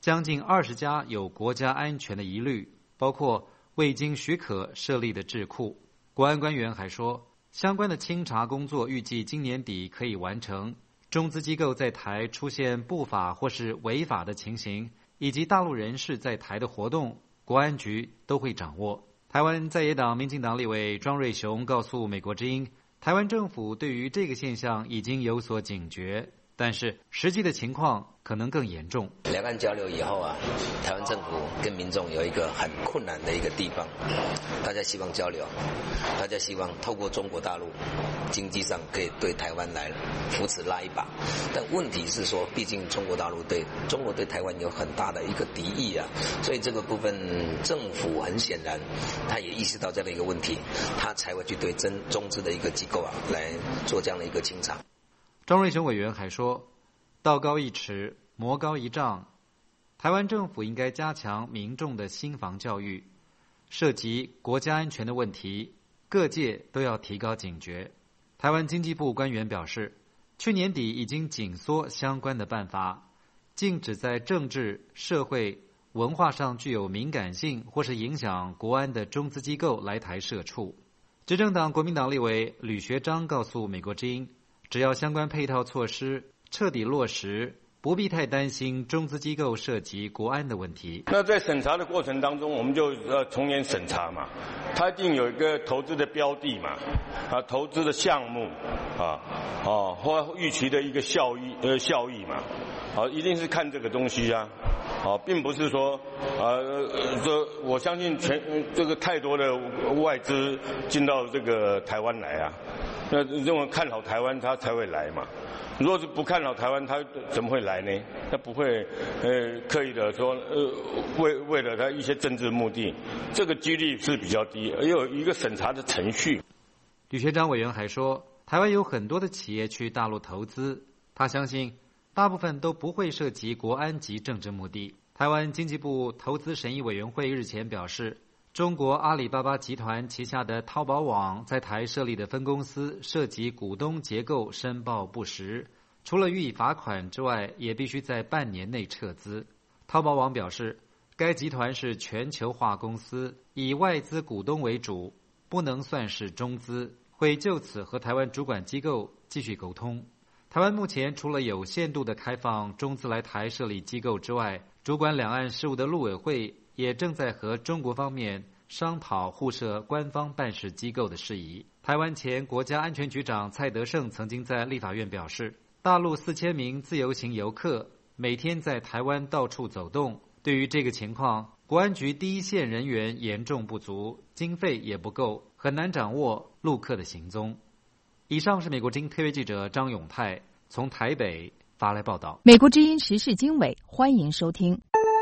将近20家有国家安全的疑虑，包括未经许可设立的智库。国安官员还说，相关的清查工作预计今年底可以完成。中资机构在台出现不法或是违法的情形，以及大陆人士在台的活动，国安局都会掌握。台湾在野党民进党立委庄瑞雄告诉美国之音，台湾政府对于这个现象已经有所警觉，但是实际的情况可能更严重。 两岸交流以后啊，台湾政府跟民众有一个很困难的一个地方，大家希望交流，大家希望透过中国大陆经济上可以对台湾来扶持拉一把，但问题是说，毕竟中国大陆中国对台湾有很大的一个敌意啊，所以这个部分政府很显然他也意识到这样的一个问题，他才会去对中资的一个机构啊来做这样的一个清查。 庄瑞雄委员还说，道高一尺，魔高一丈，台湾政府应该加强民众的心防教育，涉及国家安全的问题，各界都要提高警觉。台湾经济部官员表示，去年底已经紧缩相关的办法，禁止在政治、社会、文化上具有敏感性或是影响国安的中资机构来台设处。执政党国民党立委吕学章告诉美国之音，只要相关配套措施彻底落实，不必太担心中资机构涉及国安的问题。 那在审查的过程当中，我们就从严审查嘛，它一定有一个投资的标的嘛，投资的项目或预期的一个效益嘛，一定是看这个东西啊，并不是说我相信这个太多的外资进到这个台湾来啊，那认为看好台湾他才会来嘛。如果是不看好台湾，他怎么会来呢？他不会刻意的说为了他一些政治目的，这个几率是比较低，也有一个审查的程序。 吕学章委员还说，台湾有很多的企业去大陆投资，他相信大部分都不会涉及国安及政治目的。台湾经济部投资审议委员会日前表示，中国阿里巴巴集团旗下的淘宝网在台设立的分公司涉及股东结构申报不实，除了予以罚款之外，也必须在半年内撤资。淘宝网表示，该集团是全球化公司，以外资股东为主，不能算是中资，会就此和台湾主管机构继续沟通。台湾目前除了有限度的开放中资来台设立机构之外，主管两岸事务的陆委会也正在和中国方面商讨互设官方办事机构的事宜。台湾前国家安全局长蔡德胜曾经在立法院表示，大陆4000名自由行游客每天在台湾到处走动，对于这个情况，国安局第一线人员严重不足，经费也不够，很难掌握陆客的行踪。以上是美国之音特约记者张永泰从台北发来报道。 美国之音时事经纬，欢迎收听。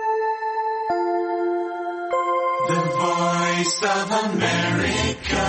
The Voice of America。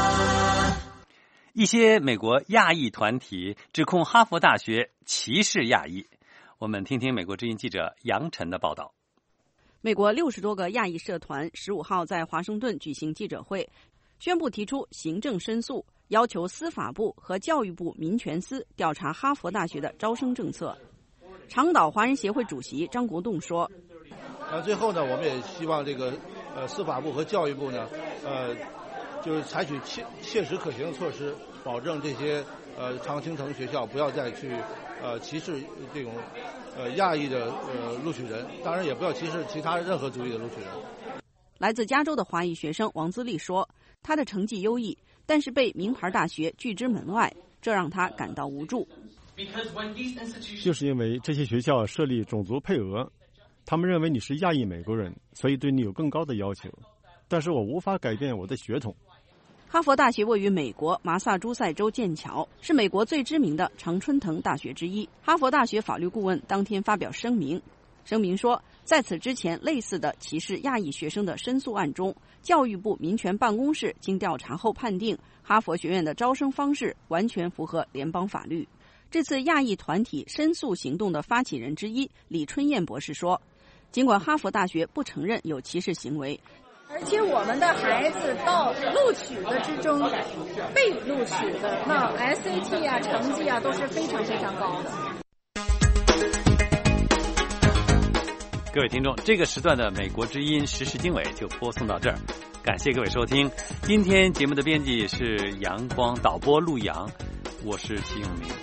一些美国亚裔团体指控哈佛大学歧视亚裔。我们听听美国之音记者杨晨的报道。 美国60多个亚裔社团15号在华盛顿举行记者会，宣布提出行政申诉，要求司法部和教育部民权司调查哈佛大学的招生政策。长岛华人协会主席张国栋说：“ 最后呢，我们也希望这个司法部和教育部呢，就是采取切实可行的措施，保证这些常青藤学校不要再去歧视这种亚裔的录取人，当然也不要歧视其他任何族裔的录取人。” 来自加州的华裔学生王自立说，他的成绩优异，但是被名牌大学拒之门外，这让他感到无助。 就是因为这些学校设立种族配额，他们认为你是亚裔美国人，所以对你有更高的要求，但是我无法改变我的血统。 哈佛大学位于美国麻萨诸塞州剑桥，是美国最知名的常春藤大学之一。哈佛大学法律顾问当天发表声明说，在此之前类似的歧视亚裔学生的申诉案中，教育部民权办公室经调查后判定，哈佛学院的招生方式完全符合联邦法律。这次亚裔团体申诉行动的发起人之一李春燕博士说，尽管哈佛大学不承认有歧视行为， 而且我们的孩子到录取的之中，被录取的那 SAT 啊成绩啊都是非常非常高的。 各位听众，这个时段的美国之音时事经纬就播送到这儿，感谢各位收听。今天节目的编辑是阳光，导播陆阳，我是齐永明。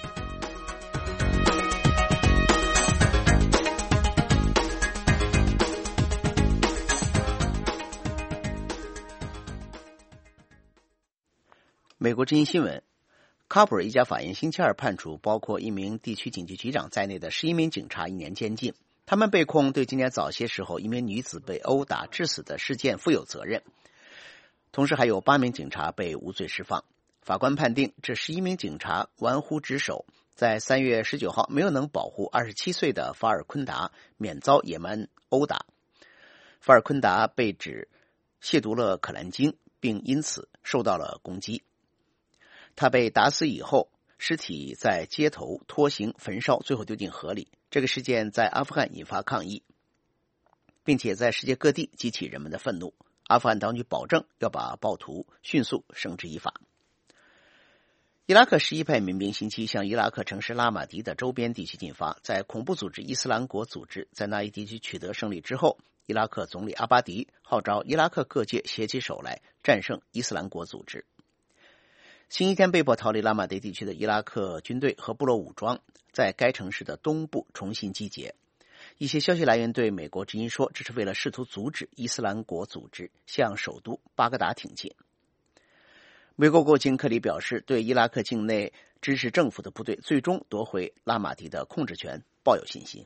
美国之音新闻，喀布尔一家法院星期二判处包括一名地区警局局长在内的11名警察1年监禁，他们被控对今年早些时候一名女子被殴打致死的事件负有责任，同时还有8名警察被无罪释放。法官判定这11名警察玩忽职守，在3月19号没有能保护27岁的法尔昆达免遭野蛮殴打。法尔昆达被指亵渎了可兰经，并因此受到了攻击。他被打死以后，尸体在街头拖行焚烧，最后丢进河里。这个事件在阿富汗引发抗议，并且在世界各地激起人们的愤怒。阿富汗当局保证要把暴徒迅速绳之以法。伊拉克11派民兵星期向伊拉克城市拉玛迪的周边地区进发，在恐怖组织伊斯兰国组织在那一地区取得胜利之后，伊拉克总理阿巴迪号召伊拉克各界携起手来战胜伊斯兰国组织。星期天被迫逃离拉玛迪地区的伊拉克军队和部落武装在该城市的东部重新集结。一些消息来源对美国之音说，这是为了试图阻止伊斯兰国组织向首都巴格达挺进。美国国务卿克里表示，对伊拉克境内支持政府的部队最终夺回拉玛迪的控制权抱有信心。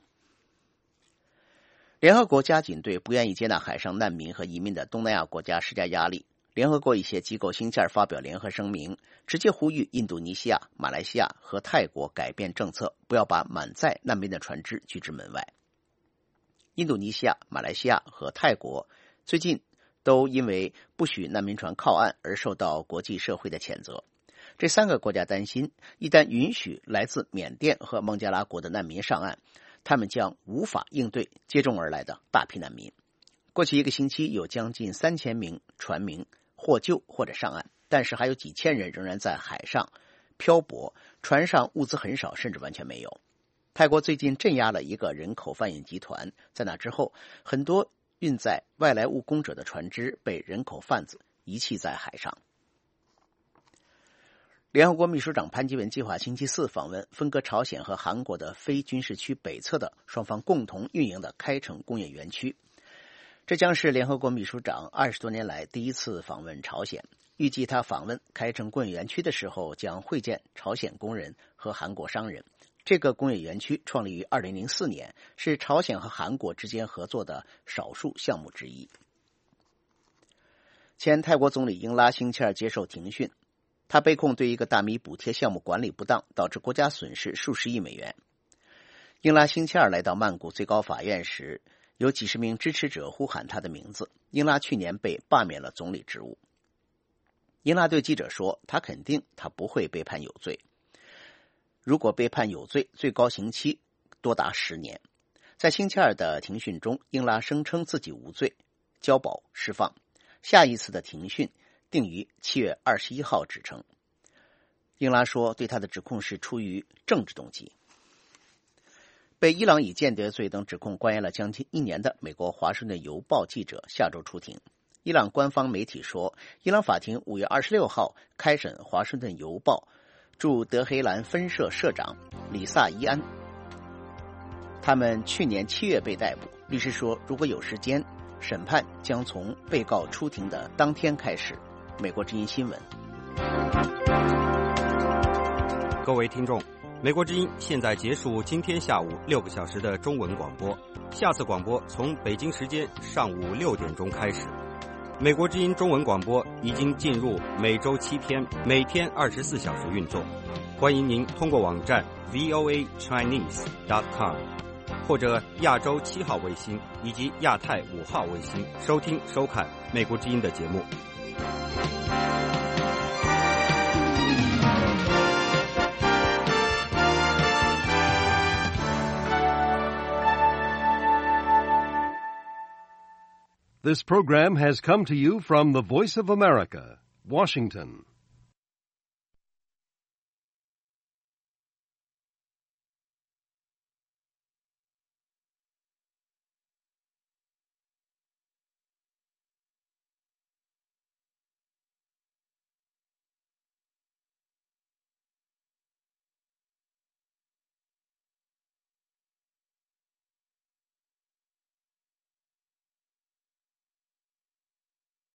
联合国加紧对不愿意接纳海上难民和移民的东南亚国家施加压力。联合国一些机构星期二发表联合声明，直接呼吁印度尼西亚、马来西亚和泰国改变政策，不要把满载难民的船只拒之门外。印度尼西亚、马来西亚和泰国最近都因为不许难民船靠岸而受到国际社会的谴责。这3个国家担心，一旦允许来自缅甸和孟加拉国的难民上岸，他们将无法应对接踵而来的大批难民。过去1个星期，有将近3000名船民获救或者上岸，但是还有几千人仍然在海上漂泊，船上物资很少，甚至完全没有。泰国最近镇压了一个人口贩运集团，在那之后，很多运载外来务工者的船只被人口贩子遗弃在海上。联合国秘书长潘基文计划星期4访问分割朝鲜和韩国的非军事区北侧的双方共同运营的开城工业园区。这将是联合国秘书长20多年来第一次访问朝鲜。预计他访问开城工业园区的时候，将会见朝鲜工人和韩国商人。这个工业园区创立于2004年，是朝鲜和韩国之间合作的少数项目之一。前泰国总理英拉星期二接受庭讯，他被控对一个大米补贴项目管理不当，导致国家损失数十亿美元。英拉星期二来到曼谷最高法院时，有几十名支持者呼喊他的名字。英拉去年被罢免了总理职务。英拉对记者说，他肯定他不会被判有罪。如果被判有罪，最高刑期多达10年。在星期二的庭讯中，英拉声称自己无罪，交保释放。下一次的庭讯定于7月21号执行。英拉说，对他的指控是出于政治动机。被伊朗以间谍罪等指控关押了将近1年的美国《华盛顿邮报》记者下周出庭。伊朗官方媒体说，伊朗法庭5月26号开审《华盛顿邮报》驻德黑兰分社社长里萨伊安。他们去年7月被逮捕。律师说，如果有时间，审判将从被告出庭的当天开始。美国之音新闻。 各位听众，美国之音现在结束今天下午6个小时的中文广播，下次广播从北京时间上午6点钟开始。美国之音中文广播已经进入每周7天，每天24小时运作。欢迎您通过网站 voachinese.com 或者亚洲7号卫星以及亚太5号卫星收听收看美国之音的节目。 This program has come to you from the Voice of America, Washington.